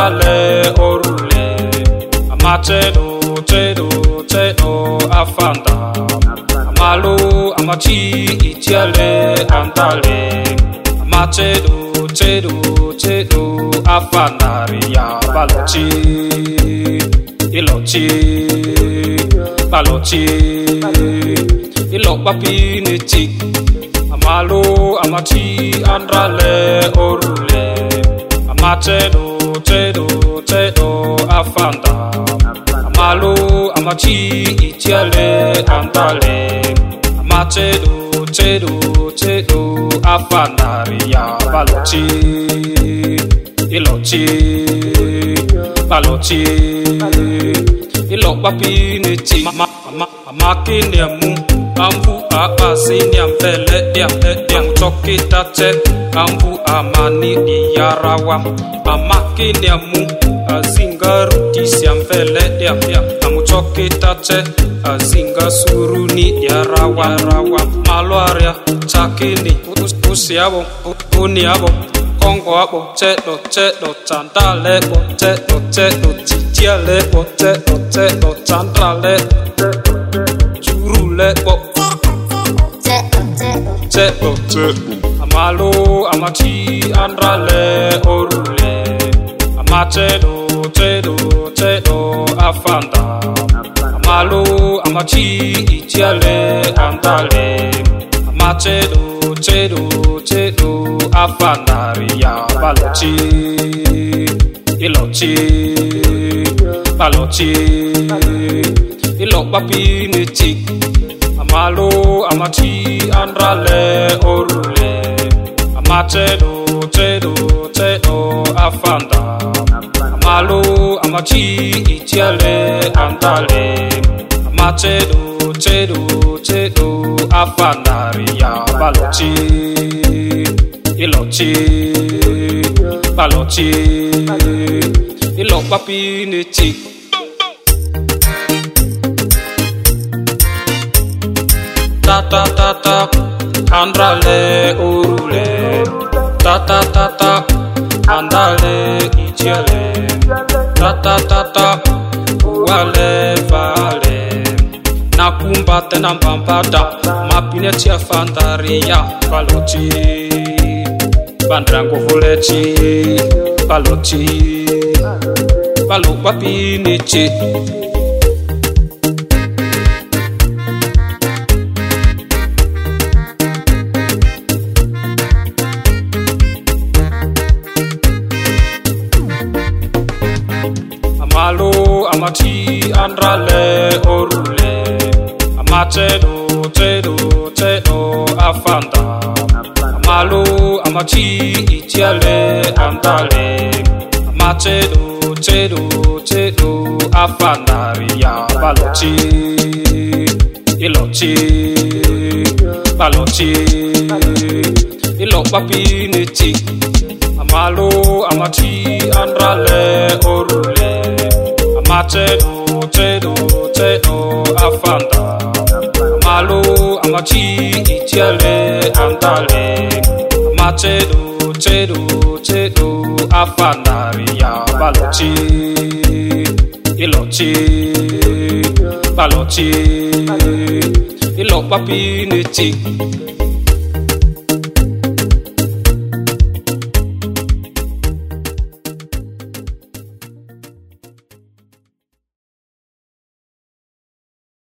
andrale orule amachedo chedo afanda amalu amachi itiale andale amachedo chedo afandaria balochi ilochi balochi ilok papinichi amalu amachi andrale orule amachedo chedo afanda amalu amachi itiale andale amachedo chedo afandaria balochi ilochi balochi ilok papinichi makiniamu ambu asiniam vele diam chokita che ambu amani diarawa amakiniamu azingaru disiam vele diam amu chokita che azinga suruni diarawa maluaria chakini usiabo uniabo kongo abo chedo chandale bo chedo chichiale bo chedo chandale churule bo chedo amalu amachi andrale orule amachedo chedo afanda amalu amachi itiale andale amachedo chedo afandaria balochi ilochi balochi ilok papinichi amalu amachi andrale orule amachedo chedo afanda amalu amachi itiale andale amachedo chedo afandaria balochi ilochi balochi ilok papinichi ta andrale urule ta andale itiale ta uale vale nakumba tena mbambada mapineti ya fandaria balochi bandrango volechi balochi balok papinichi amalu amachi andrale orule amachedo chedo afanda amalu amachi itiale andale amachedo chedo afandaria balochi ilochi balochi ilok papinichi amalu amachi andrale orule amachedo chedo afanda amalu amachi itiale andale amachedo chedo afandaria balochi ilochi balochi ilok papinichi